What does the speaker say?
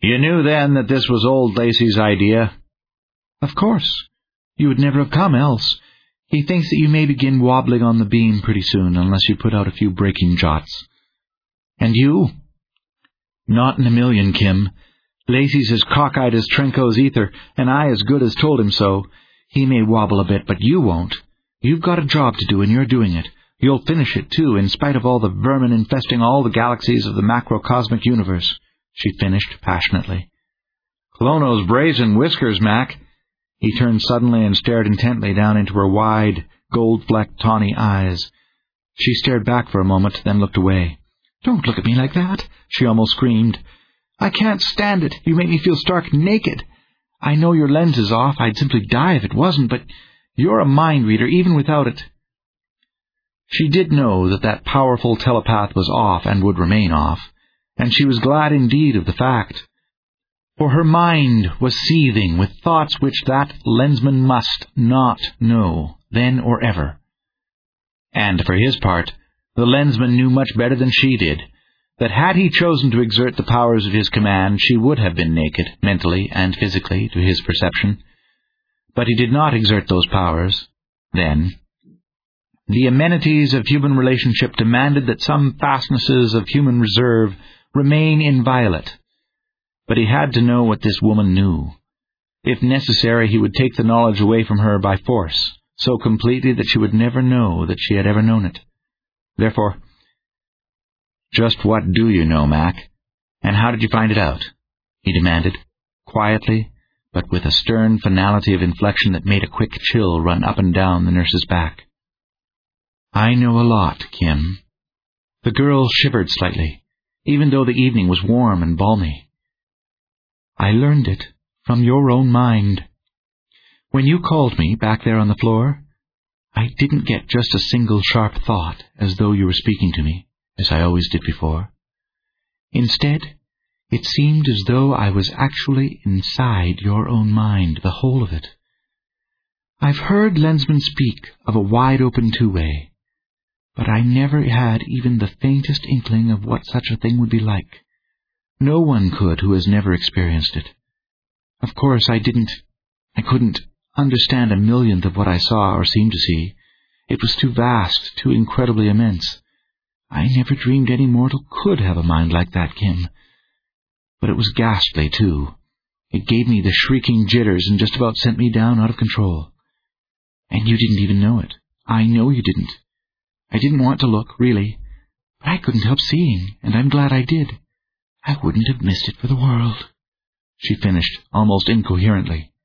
You knew then that this was old Lacey's idea? Of course. You would never have come else. He thinks that you may begin wobbling on the beam pretty soon, unless you put out a few braking jots. And you? Not in a million, Kim. Lacey's as cockeyed as Trenco's ether, and I as good as told him so. He may wobble a bit, but you won't. You've got a job to do, and you're doing it. You'll finish it, too, in spite of all the vermin infesting all the galaxies of the macrocosmic universe, she finished passionately. Clono's brazen whiskers, Mac. He turned suddenly and stared intently down into her wide, gold-flecked, tawny eyes. She stared back for a moment, then looked away. "Don't look at me like that," she almost screamed. "I can't stand it. You make me feel stark naked. I know your lens is off. I'd simply die if it wasn't, but you're a mind reader even without it." She did know that that powerful telepath was off and would remain off, and she was glad indeed of the fact. For her mind was seething with thoughts which that lensman must not know, then or ever. And for his part, the lensman knew much better than she did, that had he chosen to exert the powers of his command, she would have been naked, mentally and physically, to his perception. But he did not exert those powers, then. The amenities of human relationship demanded that some fastnesses of human reserve remain inviolate. But he had to know what this woman knew. If necessary, he would take the knowledge away from her by force, so completely that she would never know that she had ever known it. Therefore, "Just what do you know, Mac? And how did you find it out?" he demanded, quietly, but with a stern finality of inflection that made a quick chill run up and down the nurse's back. "I know a lot, Kim." The girl shivered slightly, even though the evening was warm and balmy. "I learned it from your own mind. When you called me back there on the floor, I didn't get just a single sharp thought as though you were speaking to me, as I always did before. Instead, it seemed as though I was actually inside your own mind, the whole of it. I've heard lensmen speak of a wide-open two-way, but I never had even the faintest inkling of what such a thing would be like. No one could who has never experienced it. Of course, I couldn't understand a millionth of what I saw or seemed to see. It was too vast, too incredibly immense. I never dreamed any mortal could have a mind like that, Kim. But it was ghastly, too. It gave me the shrieking jitters and just about sent me down out of control. And you didn't even know it. I know you didn't. I didn't want to look, really, but I couldn't help seeing, and I'm glad I did. I wouldn't have missed it for the world," she finished, almost incoherently.